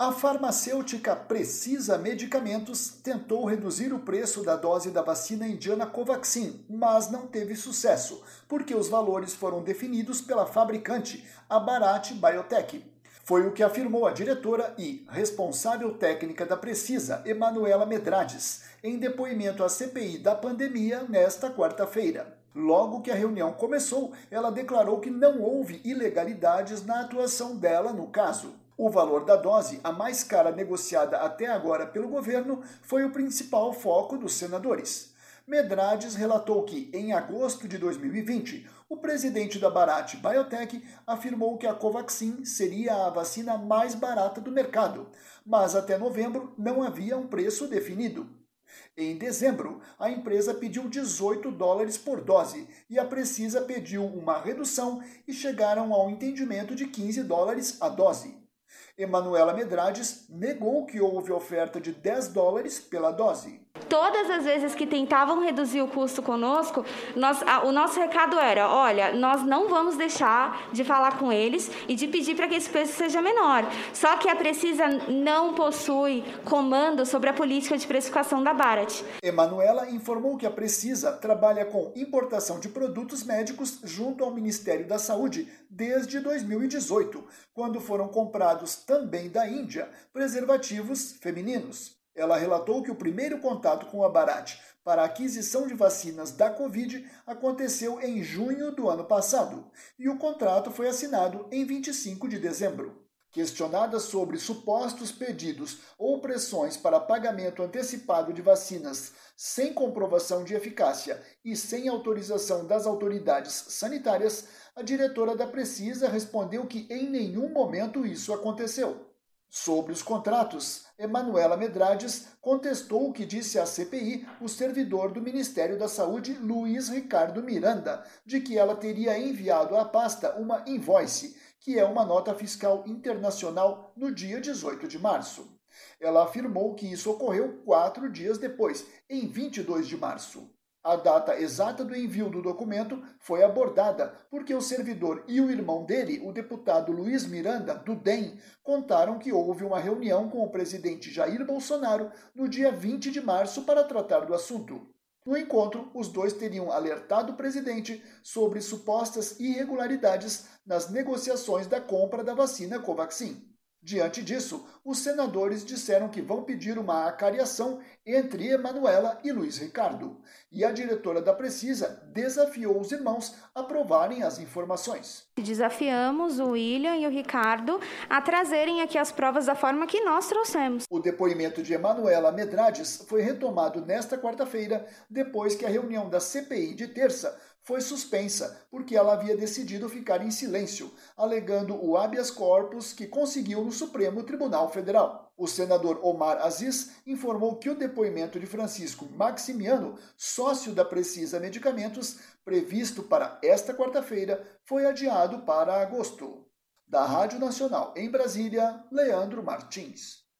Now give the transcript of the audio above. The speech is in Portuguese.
A farmacêutica Precisa Medicamentos tentou reduzir o preço da dose da vacina indiana Covaxin, mas não teve sucesso, porque os valores foram definidos pela fabricante, a Bharat Biotech. Foi o que afirmou a diretora e responsável técnica da Precisa, Emanuela Medrades, em depoimento à CPI da pandemia nesta quarta-feira. Logo que a reunião começou, ela declarou que não houve ilegalidades na atuação dela no caso. O valor da dose, a mais cara negociada até agora pelo governo, foi o principal foco dos senadores. Medrades relatou que, em agosto de 2020, o presidente da Bharat Biotech afirmou que a Covaxin seria a vacina mais barata do mercado, mas até novembro não havia um preço definido. Em dezembro, a empresa pediu $18 por dose e a Precisa pediu uma redução e chegaram ao entendimento de $15 a dose. Emanuela Medrades negou que houve oferta de $10 pela dose. Todas as vezes que tentavam reduzir o custo conosco, o nosso recado era, olha, nós não vamos deixar de falar com eles e de pedir para que esse preço seja menor. Só que a Precisa não possui comando sobre a política de precificação da Bharat. Emanuela informou que a Precisa trabalha com importação de produtos médicos junto ao Ministério da Saúde desde 2018, quando foram comprados também da Índia preservativos femininos. Ela relatou que o primeiro contato com a Bharat para a aquisição de vacinas da Covid aconteceu em junho do ano passado e o contrato foi assinado em 25 de dezembro. Questionada sobre supostos pedidos ou pressões para pagamento antecipado de vacinas sem comprovação de eficácia e sem autorização das autoridades sanitárias, a diretora da Precisa respondeu que em nenhum momento isso aconteceu. Sobre os contratos, Emanuela Medrades contestou o que disse à CPI o servidor do Ministério da Saúde, Luiz Ricardo Miranda, de que ela teria enviado à pasta uma invoice, que é uma nota fiscal internacional, no dia 18 de março. Ela afirmou que isso ocorreu 4 dias depois, em 22 de março. A data exata do envio do documento foi abordada porque o servidor e o irmão dele, o deputado Luiz Miranda, do DEM, contaram que houve uma reunião com o presidente Jair Bolsonaro no dia 20 de março para tratar do assunto. No encontro, os dois teriam alertado o presidente sobre supostas irregularidades nas negociações da compra da vacina Covaxin. Diante disso, os senadores disseram que vão pedir uma acariação entre Emanuela e Luiz Ricardo, e a diretora da Precisa desafiou os irmãos a provarem as informações. Desafiamos o William e o Ricardo a trazerem aqui as provas da forma que nós trouxemos. O depoimento de Emanuela Medrades foi retomado nesta quarta-feira, depois que a reunião da CPI de terça foi suspensa, porque ela havia decidido ficar em silêncio, alegando o habeas corpus que conseguiu no Supremo Tribunal Federal. O senador Omar Aziz informou que o depoimento de Francisco Maximiano, sócio da Precisa Medicamentos, previsto para esta quarta-feira, foi adiado para agosto. Da Rádio Nacional em Brasília, Leandro Martins.